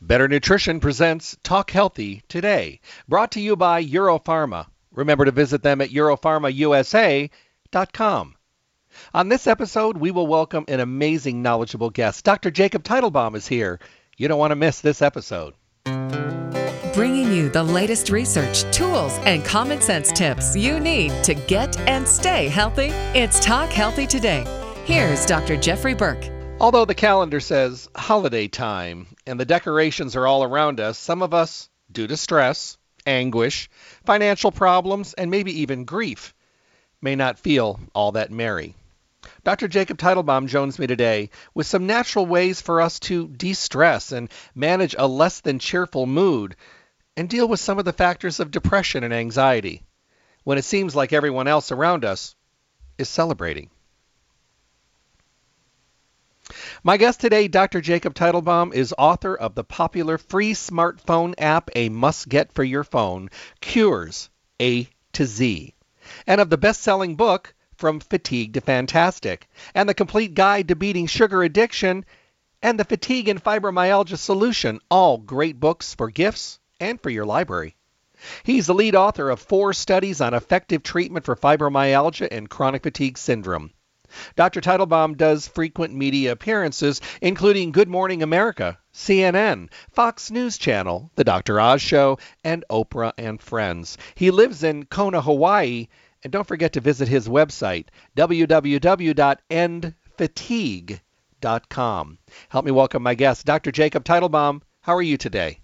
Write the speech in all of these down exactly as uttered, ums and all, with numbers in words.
Better Nutrition presents Talk Healthy Today, brought to you by Europharma. Remember to visit them at europharma u s a dot com. On this episode, we will welcome an amazing, knowledgeable guest. Doctor Jacob Teitelbaum is here. You don't want to miss this episode. Bringing you the latest research, tools, and common sense tips you need to get and stay healthy. It's Talk Healthy Today. Here's Doctor Jeffrey Burke. Although the calendar says holiday time and the decorations are all around us, some of us, due to stress, anguish, financial problems, and maybe even grief, may not feel all that merry. Doctor Jacob Teitelbaum joins me today with some natural ways for us to de-stress and manage a less than cheerful mood and deal with some of the factors of depression and anxiety when it seems like everyone else around us is celebrating. My guest today, Doctor Jacob Teitelbaum, is author of the popular free smartphone app, A Must Get for Your Phone, Cures A to Z, and of the best-selling book, From Fatigue to Fantastic, and the complete guide to beating sugar addiction, and the Fatigue and Fibromyalgia Solution, all great books for gifts and for your library. He's the lead author of four studies on effective treatment for fibromyalgia and chronic fatigue syndrome. Doctor Teitelbaum does frequent media appearances, including Good Morning America, C N N, Fox News Channel, The Doctor Oz Show, and Oprah and Friends. He lives in Kona, Hawaii, and don't forget to visit his website, w w w dot end fatigue dot com. Help me welcome my guest, Doctor Jacob Teitelbaum. How are you today?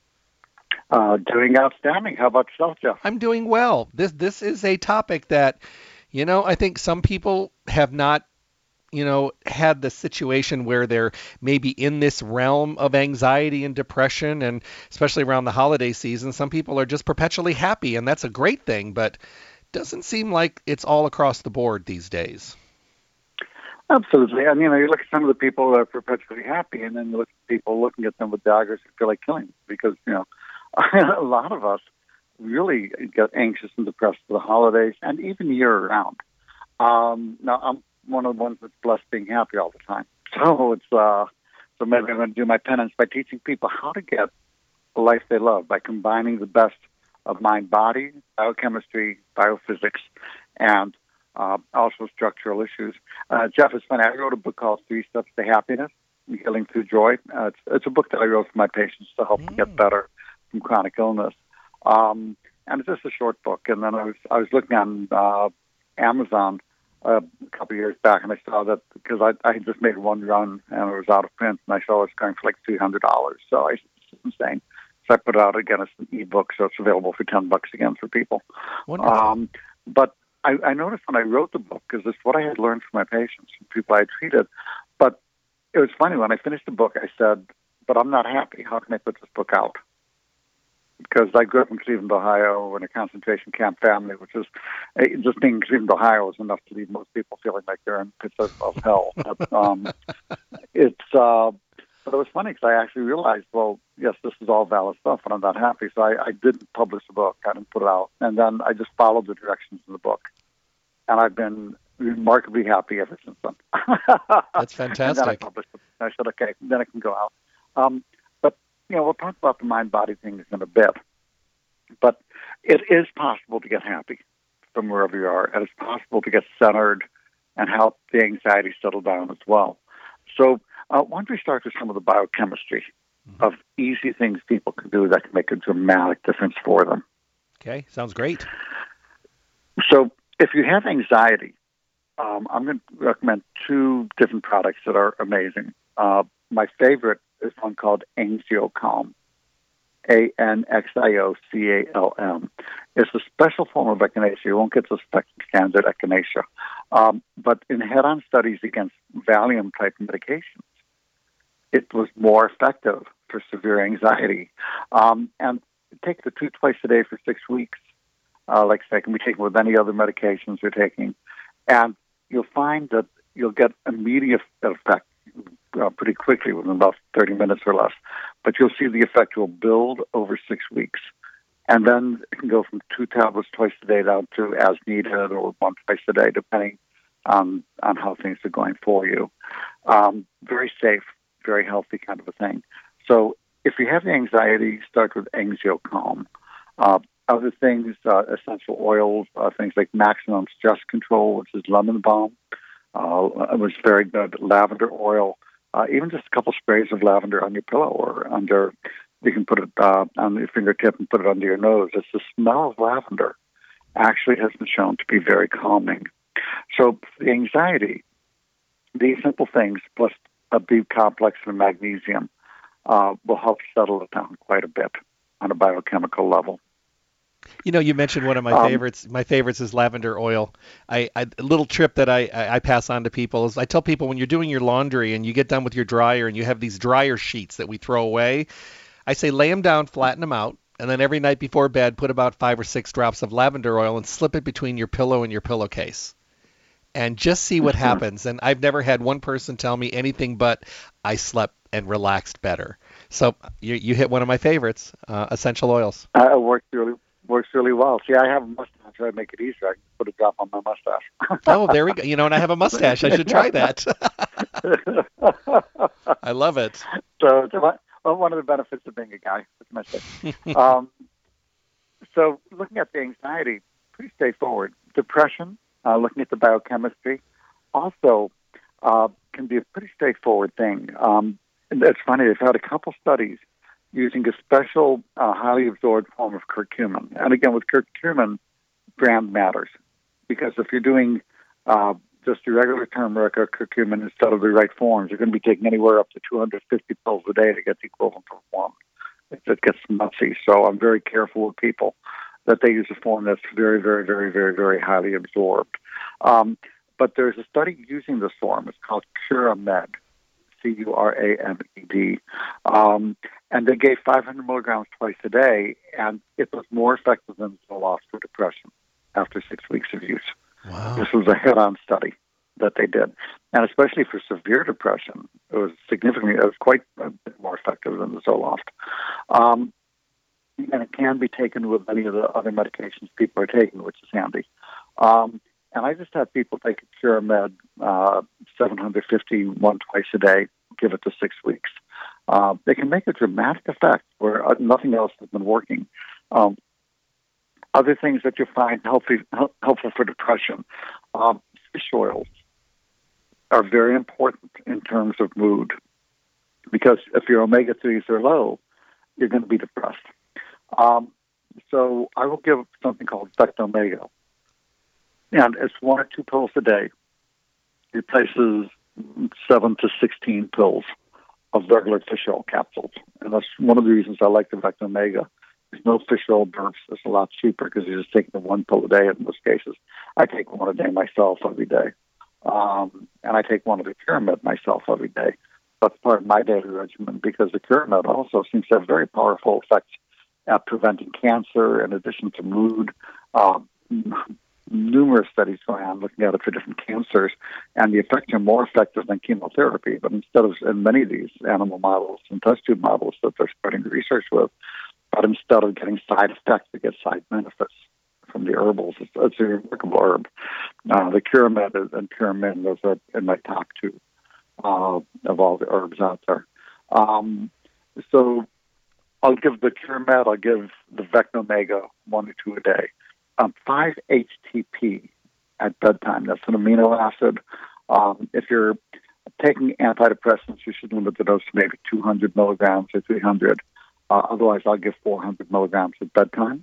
Uh, doing outstanding. How about yourself, Jeff? I'm doing well. This this is a topic that, you know, I think some people have not, you know, had the situation where they're maybe in this realm of anxiety and depression, and especially around the holiday season, some people are just perpetually happy, and that's a great thing, but doesn't seem like it's all across the board these days. Absolutely. I mean, you look at some of the people that are perpetually happy, and then you look at people looking at them with daggers who feel like killing them because, you know, a lot of us really get anxious and depressed for the holidays and even year-round. Um, now, I'm one of the ones that's blessed being happy all the time. So it's uh, so maybe I'm going to do my penance by teaching people how to get the life they love by combining the best of mind-body, biochemistry, biophysics, and uh, also structural issues. Uh, Jeff, it's funny. I wrote a book called Three Steps to Happiness, Healing Through Joy. Uh, it's, it's a book that I wrote for my patients to help mm. them get better from chronic illness. Um, and it's just a short book. And then I was I was looking on uh, Amazon uh, a couple of years back, and I saw that because I, I had just made one run and it was out of print, and I saw it was going for like three hundred dollars. So I said, this is insane. So I put it out again as an ebook, so it's available for ten bucks again for people. Wonderful. Um, but I, I noticed when I wrote the book, because it's what I had learned from my patients, from people I had treated. But it was funny, when I finished the book, I said, but I'm not happy. How can I put this book out? Because I grew up in Cleveland, Ohio, in a concentration camp family, which is, just being in Cleveland, Ohio is enough to leave most people feeling like they're in pits of, of hell. But, um, it's, uh, but it was funny because I actually realized, well, yes, this is all valid stuff, and I'm not happy. So I, I didn't publish the book. I didn't put it out. And then I just followed the directions in the book. And I've been remarkably happy ever since then. That's fantastic. And then I published it. I said, okay, then it can go out. Um, You know, we'll talk about the mind-body things in a bit, but it is possible to get happy from wherever you are, and it's possible to get centered and help the anxiety settle down as well. So uh, why don't we start with some of the biochemistry mm-hmm. of easy things people can do that can make a dramatic difference for them. Okay, sounds great. So if you have anxiety, um, I'm going to recommend two different products that are amazing. Uh, my favorite is one called AnxioCalm, A N X I O C A L M. It's a special form of echinacea. You won't get the standard echinacea. Um, but in head-on studies against Valium-type medications, it was more effective for severe anxiety. Um, and take the two twice a day for six weeks, uh, like I say, can be taken with any other medications you're taking. And you'll find that you'll get immediate effect Uh, pretty quickly, within about thirty minutes or less. But you'll see the effect will build over six weeks. And then it can go from two tablets twice a day down to as needed or one twice a day, depending on, on how things are going for you. Um, very safe, very healthy kind of a thing. So if you have the anxiety, start with AngioCalm. Uh, other things, uh, essential oils, uh, things like Maximum Stress Control, which is lemon balm, uh, was very good. Lavender oil, uh, even just a couple sprays of lavender on your pillow or under, you can put it uh, on your fingertip and put it under your nose. It's the smell of lavender actually has been shown to be very calming. So the anxiety, these simple things, plus a B complex and magnesium, uh, will help settle it down quite a bit on a biochemical level. You know, you mentioned one of my Um, favorites. My favorites is lavender oil. I, I a little trip that I, I I pass on to people is I tell people when you're doing your laundry and you get done with your dryer and you have these dryer sheets that we throw away, I say lay them down, flatten them out, and then every night before bed put about five or six drops of lavender oil and slip it between your pillow and your pillowcase. And just see what happens. And I've never had one person tell me anything but I slept and relaxed better. So you, you hit one of my favorites, uh, essential oils. Uh, it works really works really well. See, I have a mustache. I make it easier. I can put a drop on my mustache. Oh, there we go. You know, and I have a mustache. I should try that. I love it. So, so well, one of the benefits of being a guy, what can I say? um, so looking at the anxiety, pretty straightforward. Depression, uh, looking at the biochemistry, also uh, can be a pretty straightforward thing. Um, and it's funny, they've had a couple studies using a special uh, highly absorbed form of curcumin. And again, with curcumin, brand matters. Because if you're doing uh, just your regular turmeric or curcumin instead of the right forms, you're going to be taking anywhere up to two hundred fifty pills a day to get the equivalent form. It, it gets nutsy. So I'm very careful with people that they use a form that's very, very, very, very, very highly absorbed. Um, but there's a study using this form. It's called Curamed, C U R A M E D. Um, and they gave five hundred milligrams twice a day, and it was more effective than Zoloft for depression after six weeks of use. Wow. This was a head-on study that they did. And especially for severe depression, it was significantly, it was quite a bit more effective than the Zoloft. Um, and it can be taken with any of the other medications people are taking, which is handy. Um, and I just have people take a Curamed uh, seven hundred fifty one twice a day, give it to six weeks. Uh, they can make a dramatic effect where uh, nothing else has been working. Um, other things that you find healthy, help, helpful for depression, um, fish oils are very important in terms of mood, because if your omega threes are low, you're going to be depressed. Um, so I will give something called Vectomega, and it's one or two pills a day. It replaces seven to sixteen pills of regular fish oil capsules, and that's one of the reasons I like the Vectomega. There's no fish oil burps. It's a lot cheaper because you're just taking the one pill a day in most cases. I take one a day myself every day, um, and I take one of the Curamed myself every day. That's part of my daily regimen because the Curamed also seems to have very powerful effects at preventing cancer in addition to mood. Um, numerous studies going on looking at it for different cancers, and the effects are more effective than chemotherapy. But instead of, in many of these animal models and test tube models that they're starting research with, but instead of getting side effects, they get side benefits from the herbals. It's, it's a remarkable herb. Uh, the Curamed and Curamin was uh, in my top two uh, of all the herbs out there. Um, so I'll give the Curamed, I'll give the Vectomega one or two a day. Um, five H T P at bedtime. That's an amino acid. Um, if you're taking antidepressants, you should limit the dose to maybe two hundred milligrams or three hundred. Uh, otherwise, I'll give four hundred milligrams at bedtime.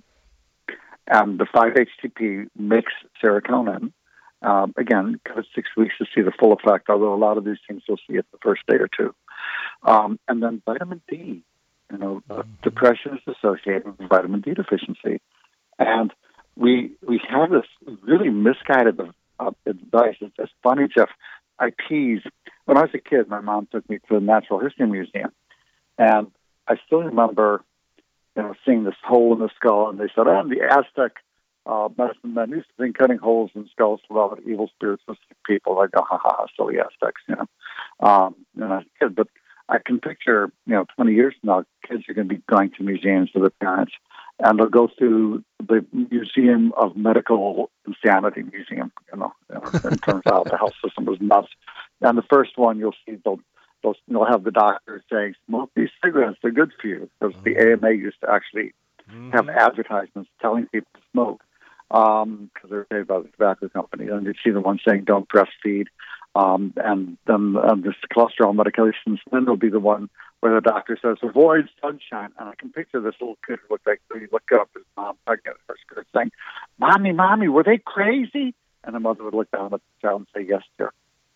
And the five H T P makes serotonin. Um, again, give it six weeks to see the full effect, although a lot of these things you'll see it the first day or two. Um, and then vitamin D. You know, uh, depression is associated with vitamin D deficiency. And we we have this really misguided uh, advice. It's, it's funny, Jeff. I tease. When I was a kid, my mom took me to the Natural History Museum. And I still remember, you know, seeing this hole in the skull, and they said, oh, the Aztec uh, medicine men used to think cutting holes in skulls for all the evil spirits of sick people. I go, ha ha, ha, silly Aztecs, you know. Um, and I was a kid, but I can picture, you know, twenty years from now, kids are going to be going to museums with their parents, and they'll go through the Museum of Medical Insanity Museum, you know, you know, it turns out the health system was nuts. And the first one, you'll see they'll they'll, they'll have the doctor saying, smoke these cigarettes, they're good for you. Because the A M A used to actually mm-hmm. have advertisements telling people to smoke because um, they're paid by the tobacco company. And you'd see the one saying, don't breastfeed. Um, and then um, this cholesterol medications, then there'll be the one where the doctor says, avoid sunshine. And I can picture this little kid who looked like, he looked up his mom pregnant at her skirt saying, Mommy, Mommy, were they crazy? And the mother would look down at the child and say, yes, dear.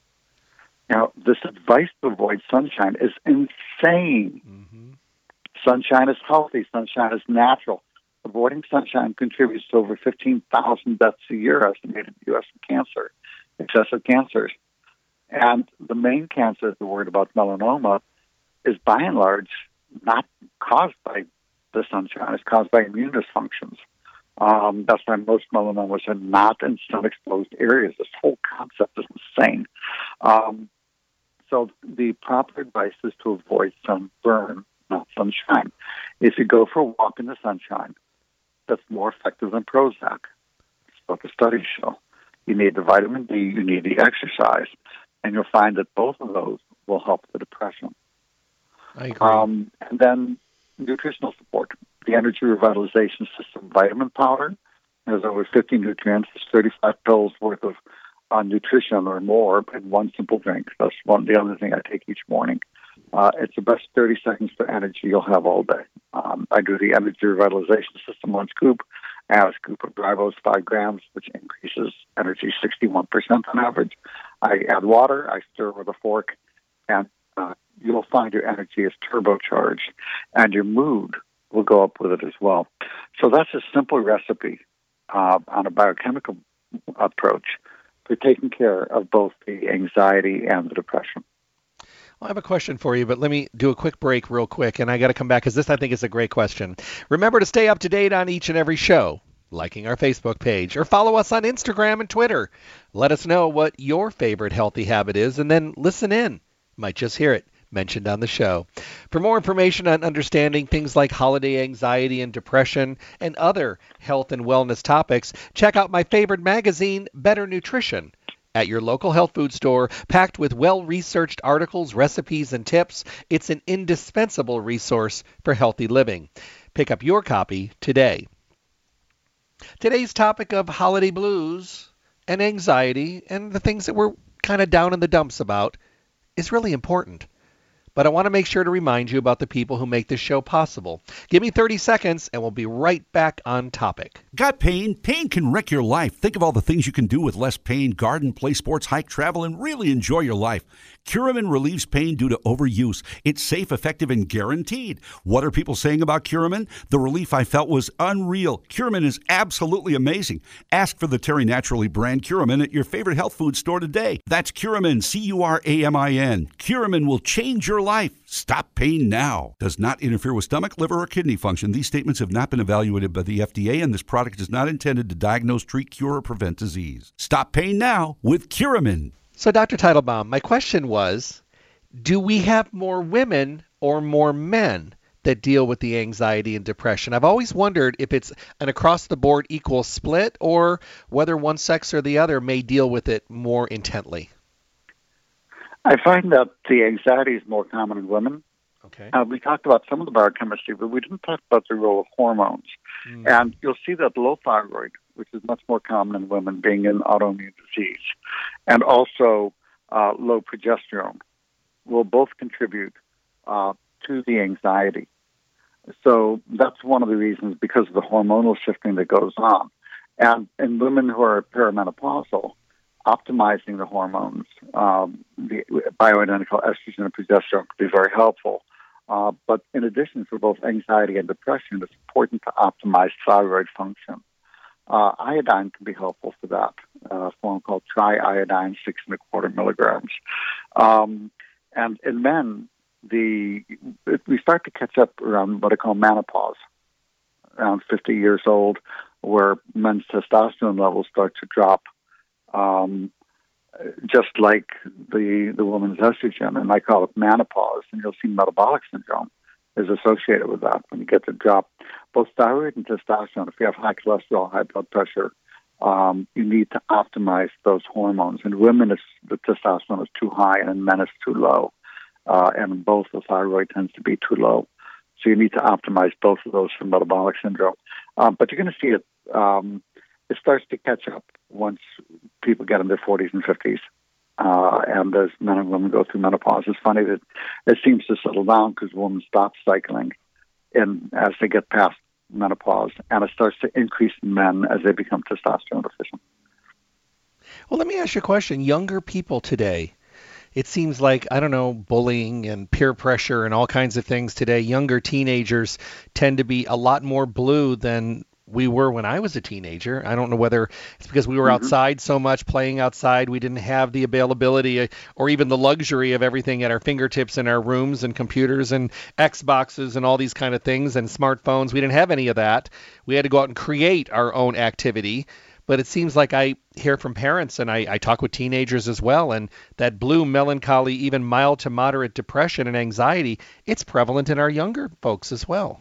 Now, this advice to avoid sunshine is insane. Mm-hmm. Sunshine is healthy. Sunshine is natural. Avoiding sunshine contributes to over fifteen thousand deaths a year estimated in the U S from cancer, excessive cancers. And the main cancer, the word about melanoma, is by and large not caused by the sunshine. It's caused by immune dysfunctions. Um, that's why most melanomas are not in sun-exposed areas. This whole concept is insane. Um, so the proper advice is to avoid sunburn, not sunshine. If you go for a walk in the sunshine, that's more effective than Prozac. That's what the studies show. You need the vitamin D, you need the exercise, and you'll find that both of those will help the depression. I agree. Um, and then nutritional support. The Energy Revitalization System vitamin powder has over fifty nutrients. There's thirty-five pills worth of uh, nutrition or more in one simple drink. That's one the other thing I take each morning. Uh, it's the best thirty seconds for energy you'll have all day. Um, I do the Energy Revitalization System one scoop. I have a scoop of Ribose, five grams, which increases energy sixty-one percent on average. I add water. I stir with a fork, and uh, you'll find your energy is turbocharged, and your mood will go up with it as well. So that's a simple recipe uh, on a biochemical approach for taking care of both the anxiety and the depression. Well, I have a question for you, but let me do a quick break real quick, and I got to come back because this, I think, is a great question. Remember to stay up to date on each and every show, liking our Facebook page, or follow us on Instagram and Twitter. Let us know what your favorite healthy habit is, and then listen in. Might just hear it mentioned on the show. For more information on understanding things like holiday anxiety and depression and other health and wellness topics, check out my favorite magazine, Better Nutrition, at your local health food store, packed with well-researched articles, recipes, and tips. It's an indispensable resource for healthy living. Pick up your copy today. Today's topic of holiday blues and anxiety and the things that we're kind of down in the dumps about is really important. But I want to make sure to remind you about the people who make this show possible. Give me thirty seconds and we'll be right back on topic. Got pain? Pain can wreck your life. Think of all the things you can do with less pain. Garden, play sports, hike, travel, and really enjoy your life. Curamin relieves pain due to overuse. It's safe, effective, and guaranteed. What are people saying about Curamin? The relief I felt was unreal. Curamin is absolutely amazing. Ask for the Terry Naturally brand Curamin at your favorite health food store today. That's Curamin, C U R A M I N. Curamin will change your life. Stop pain now. Does not interfere with stomach, liver, or kidney function. These statements have not been evaluated by the F D A, and this product is not intended to diagnose, treat, cure, or prevent disease. Stop pain now with Curamin. So, Doctor Teitelbaum, my question was, do we have more women or more men that deal with the anxiety and depression? I've always wondered if it's an across-the-board equal split or whether one sex or the other may deal with it more intently. I find that the anxiety is more common in women. Okay. Uh, we talked about some of the biochemistry, but we didn't talk about the role of hormones. Mm. And you'll see that low thyroid, which is much more common in women, being an autoimmune disease, and also uh, low progesterone will both contribute uh, to the anxiety. So that's one of the reasons, because of the hormonal shifting that goes on. And in women who are perimenopausal, optimizing the hormones, um, the bioidentical estrogen and progesterone could be very helpful. Uh, but in addition, for both anxiety and depression, it's important to optimize thyroid function. Uh, iodine can be helpful for that, uh, a form called triiodine, six and a quarter milligrams. Um, and in men, the we start to catch up around what I call menopause, around fifty years old, where men's testosterone levels start to drop, um, just like the the woman's estrogen, and I call it menopause. And you'll see metabolic syndrome is associated with that when you get the drop. Both thyroid and testosterone, if you have high cholesterol, high blood pressure, um, you need to optimize those hormones. In women, it's, the testosterone is too high, and in men, it's too low. uh, and in both the thyroid tends to be too low. So you need to optimize both of those for metabolic syndrome. Um, but you're going to see it. Um, it starts to catch up once people get in their forties and fifties. Uh, and as men and women go through menopause, it's funny that it seems to settle down because women stop cycling in, as they get past menopause, and it starts to increase in men as they become testosterone deficient. Well, let me ask you a question. Younger people today, it seems like, I don't know, bullying and peer pressure and all kinds of things today. Younger teenagers tend to be a lot more blue than we were when I was a teenager. I don't know whether it's because we were mm-hmm. outside so much, playing outside. We didn't have the availability or even the luxury of everything at our fingertips in our rooms and computers and Xboxes and all these kind of things and smartphones. We didn't have any of that. We had to go out and create our own activity. But it seems like I hear from parents, and I, I talk with teenagers as well, and that blue melancholy, even mild to moderate depression and anxiety, it's prevalent in our younger folks as well.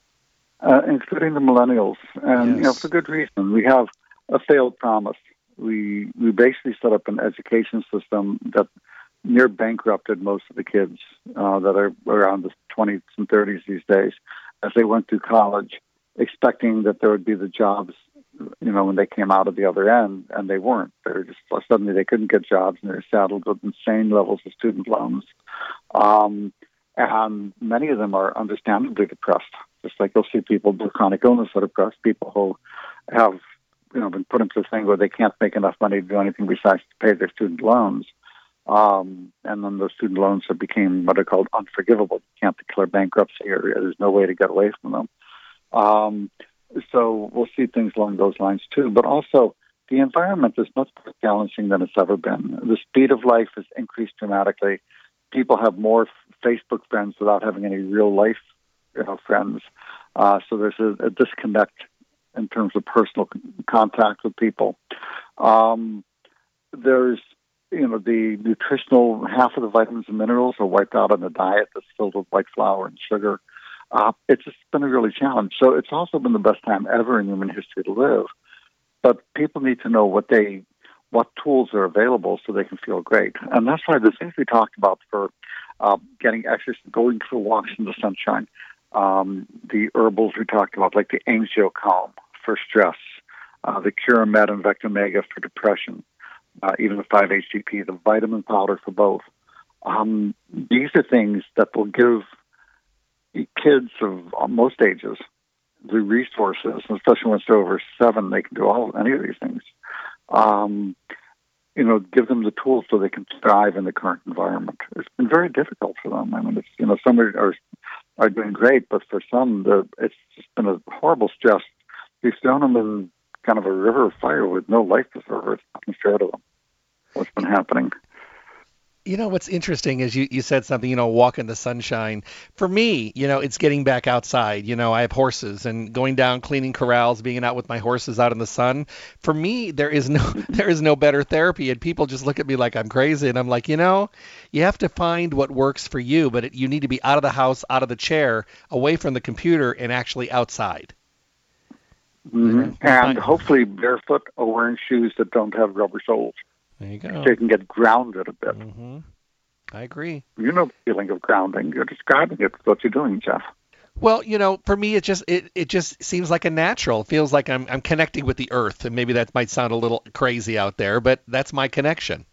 Uh, including the millennials, and yes. you know, for good reason. We have a failed promise. We we basically set up an education system that near bankrupted most of the kids uh, that are around the twenties and thirties these days, as they went through college, expecting that there would be the jobs, you know, when they came out of the other end, and they weren't. They were just suddenly they couldn't get jobs, and they were saddled with insane levels of student loans. Um, and many of them are understandably depressed. Just like you'll see people with chronic illness that are depressed, people who have, you know, been put into a thing where they can't make enough money to do anything besides to pay their student loans. Um, and then those student loans have become what are called unforgivable. You can't declare bankruptcy, or there's no way to get away from them. Um, so we'll see things along those lines too. But also, the environment is much more challenging than it's ever been. The speed of life has increased dramatically. People have more Facebook friends without having any real life, you know, friends. Uh, so there's a, a disconnect in terms of personal c- contact with people. Um, there's, you know, the nutritional, half of the vitamins and minerals are wiped out on a diet that's filled with white flour and sugar. Uh, it's just been a really challenge. So it's also been the best time ever in human history to live. But people need to know what they, what tools are available so they can feel great. And that's why the things we talked about for uh, getting exercise, going for walks in the sunshine, um, the herbals we talked about, like the Angiocalm for stress, uh, the Curamed and Vectomega for depression, uh, even the five H T P, the vitamin powder for both. Um, these are things that will give kids of most ages the resources, especially once they're over seven, they can do all any of these things. Um, you know, give them the tools so they can thrive in the current environment. It's been very difficult for them. I mean, it's, you know, some are, are are doing great, but for some, the, it's just been a horrible stress. We've thrown them in kind of a river of fire with no life preserver. It's nothing fair to them. What's been happening? You know, what's interesting is you, you said something, you know, walk in the sunshine. For me, you know, it's getting back outside. You know, I have horses, and going down, cleaning corrals, being out with my horses out in the sun. For me, there is no there is no better therapy. And people just look at me like I'm crazy. And I'm like, you know, you have to find what works for you, but it, you need to be out of the house, out of the chair, away from the computer, and actually outside. Mm-hmm. And hopefully barefoot or wearing shoes that don't have rubber soles. There you go. So you can get grounded a bit. Mm-hmm. I agree. You know the feeling of grounding. You're describing it. What you're doing, Jeff. Well, you know, for me, it just it, it just seems like a natural. It feels like I'm I'm connecting with the earth, and maybe that might sound a little crazy out there, but that's my connection.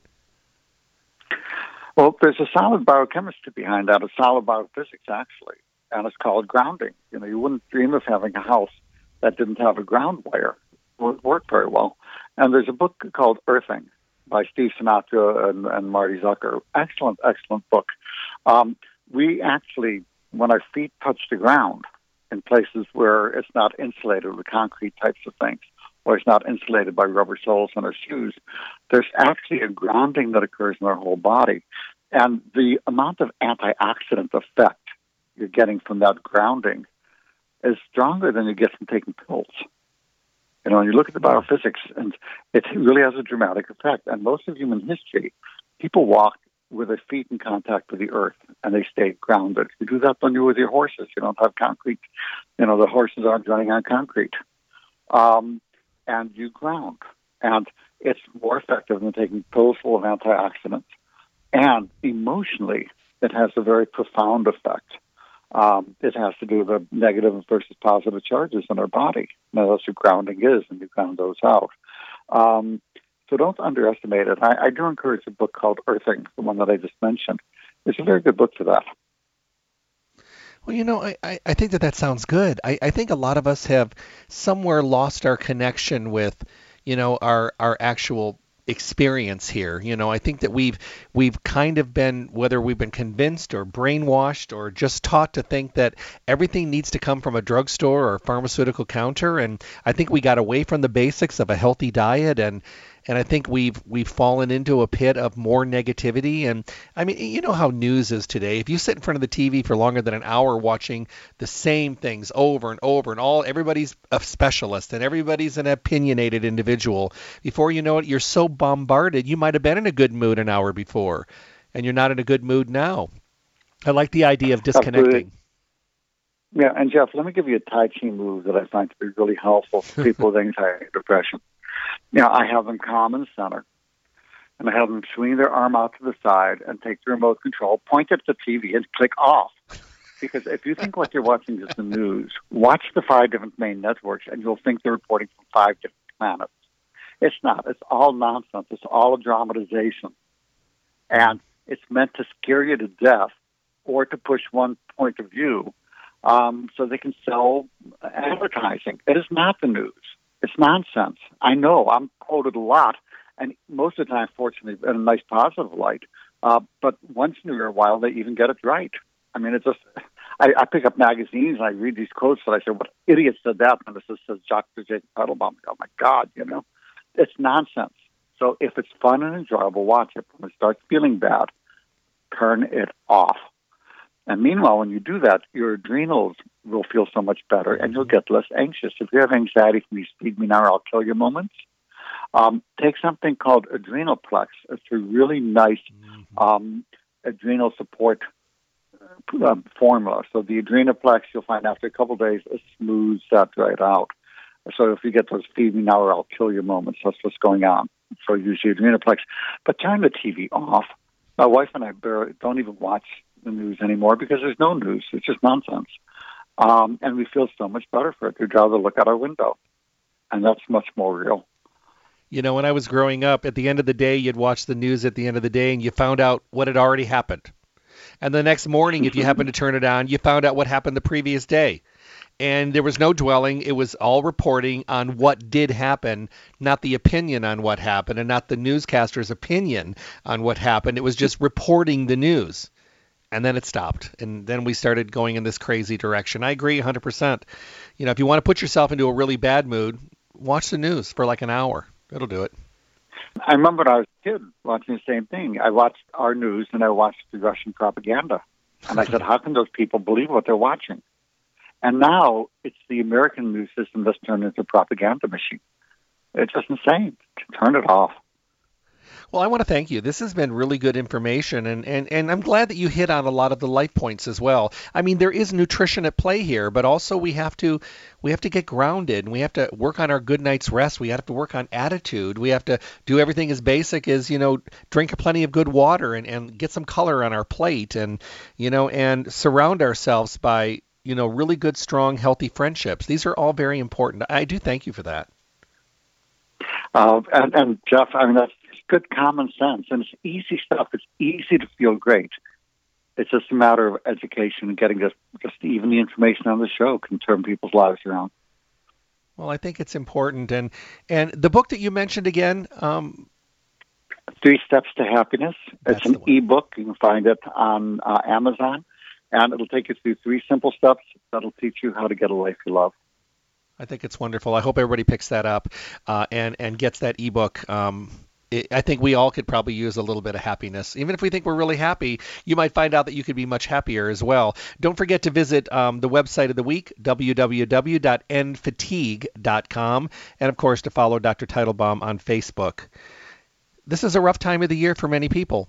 Well, there's a solid biochemistry behind that, a solid biophysics, actually, and it's called grounding. You know, you wouldn't dream of having a house that didn't have a ground wire. It wouldn't work very well. And there's a book called Earthing by Steve Sinatra and, and Marty Zucker. Excellent, excellent book. Um, we actually, when our feet touch the ground in places where it's not insulated with concrete types of things, or it's not insulated by rubber soles on our shoes, there's actually a grounding that occurs in our whole body. And the amount of antioxidant effect you're getting from that grounding is stronger than you get from taking pills. You know, and you look at the biophysics, and it really has a dramatic effect. And most of human history, people walked with their feet in contact with the earth, and they stayed grounded. You do that when you're with your horses. You don't have concrete. You know, the horses aren't running on concrete. Um, and you ground. And it's more effective than taking pills full of antioxidants. And emotionally, it has a very profound effect. Um, it has to do with the negative versus positive charges in our body. Now, that's what grounding is, and you ground those out. Um, so don't underestimate it. I, I do encourage a book called Earthing, the one that I just mentioned. It's a very good book for that. Well, you know, I, I think that that sounds good. I, I think a lot of us have somewhere lost our connection with, you know, our, our actual experience here. You know, I think that we've we've kind of been, whether we've been convinced or brainwashed or just taught to think that everything needs to come from a drugstore or pharmaceutical counter. And I think we got away from the basics of a healthy diet, and and I think we've we've fallen into a pit of more negativity. And I mean, you know how news is today. If you sit in front of the T V for longer than an hour watching the same things over and over, and all everybody's a specialist and everybody's an opinionated individual, before you know it, you're so bombarded. You might have been in a good mood an hour before, and you're not in a good mood now. I like the idea of disconnecting. Absolutely. Yeah, and Jeff, let me give you a Tai Chi move that I find to be really helpful for people with anxiety and depression. You know, I have them calm in the center, and I have them swing their arm out to the side and take the remote control, point at the T V, and click off. Because if you think what you're watching is the news, watch the five different main networks, and you'll think they're reporting from five different planets. It's not. It's all nonsense. It's all a dramatization. And it's meant to scare you to death or to push one point of view um, so they can sell advertising. It is not the news. It's nonsense. I know. I'm quoted a lot, and most of the time, fortunately, in a nice positive light. Uh, but once in a while, they even get it right. I mean, it's just, I, I pick up magazines and I read these quotes and I say, what idiot said that? And this says Doctor Jacob Teitelbaum. Oh, my God, you know. It's nonsense. So if it's fun and enjoyable, watch it. When it starts feeling bad, turn it off. And meanwhile, when you do that, your adrenals will feel so much better, and you'll get less anxious. If you have anxiety from these feed me now or I'll kill you moments, um, take something called Adrenalplex. It's a really nice um, adrenal support uh, formula. So the Adrenalplex, you'll find after a couple of days, it smooths that right out. So if you get those feed me now or I'll kill you moments, that's what's going on. So use the Adrenalplex. But turn the T V off. My wife and I barely, don't even watch the news anymore because there's no news. It's just nonsense. Um, and we feel so much better for it. We'd rather look out our window. And that's much more real. You know, when I was growing up, at the end of the day, you'd watch the news at the end of the day and you found out what had already happened. And the next morning, if you happened to turn it on, you found out what happened the previous day. And there was no dwelling. It was all reporting on what did happen, not the opinion on what happened, and not the newscaster's opinion on what happened. It was just reporting the news. And then it stopped. And then we started going in this crazy direction. I agree one hundred percent. You know, if you want to put yourself into a really bad mood, watch the news for like an hour. It'll do it. I remember when I was a kid watching the same thing. I watched our news and I watched the Russian propaganda. And I said, how can those people believe what they're watching? And now it's the American news system that's turned into a propaganda machine. It's just insane. Turn it off. Well, I want to thank you. This has been really good information, and, and, and I'm glad that you hit on a lot of the life points as well. I mean, there is nutrition at play here, but also we have to we have to get grounded, and we have to work on our good night's rest. We have to work on attitude. We have to do everything as basic as, you know, drink plenty of good water and, and get some color on our plate, and, you know, and surround ourselves by, you know, really good, strong, healthy friendships. These are all very important. I do thank you for that. Uh, and, and Jeff, I mean, that's good common sense, and it's easy stuff. It's easy to feel great. It's just a matter of education and getting just, just even the information on the show can turn people's lives around. Well, I think it's important. And and the book that you mentioned again, um, Three Steps to Happiness. That's it's an ebook. You can find it on uh, Amazon, and it'll take you through three simple steps that'll teach you how to get a life you love. I think it's wonderful. I hope everybody picks that up uh, and and gets that ebook. Um, it, I think we all could probably use a little bit of happiness. Even if we think we're really happy, you might find out that you could be much happier as well. Don't forget to visit um, the website of the week, w w w dot end fatigue dot com, and of course to follow Doctor Teitelbaum on Facebook. This is a rough time of the year for many people.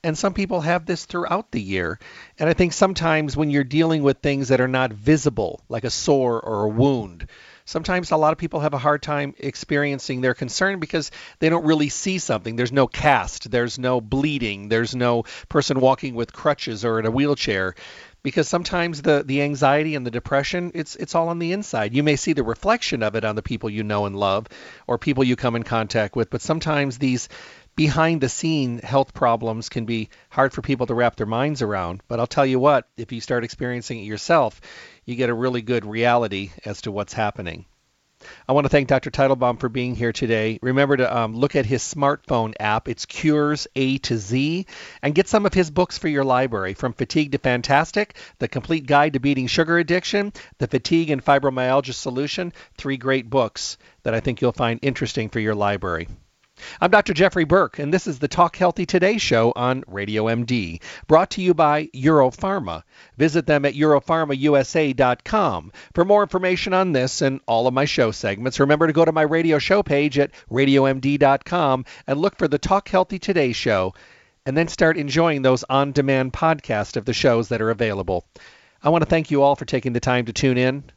and some people have this throughout the year. And I think sometimes when you're dealing with things that are not visible, like a sore or a wound, sometimes a lot of people have a hard time experiencing their concern because they don't really see something. There's no cast, there's no bleeding, there's no person walking with crutches or in a wheelchair. Because sometimes the, the anxiety and the depression, it's it's all on the inside. You may see the reflection of it on the people you know and love or people you come in contact with, but sometimes these behind-the-scene health problems can be hard for people to wrap their minds around. But I'll tell you what, if you start experiencing it yourself, you get a really good reality as to what's happening. I want to thank Doctor Teitelbaum for being here today. Remember to um, look at his smartphone app. It's Cures A to Z. And get some of his books for your library. From Fatigue to Fantastic, The Complete Guide to Beating Sugar Addiction, The Fatigue and Fibromyalgia Solution. Three great books that I think you'll find interesting for your library. I'm Doctor Jeffrey Burke, and this is the Talk Healthy Today show on Radio M D, brought to you by Europharma. Visit them at europharma u s a dot com. For more information on this and all of my show segments, remember to go to my radio show page at radio m d dot com and look for the Talk Healthy Today show, and then start enjoying those on-demand podcasts of the shows that are available. I want to thank you all for taking the time to tune in.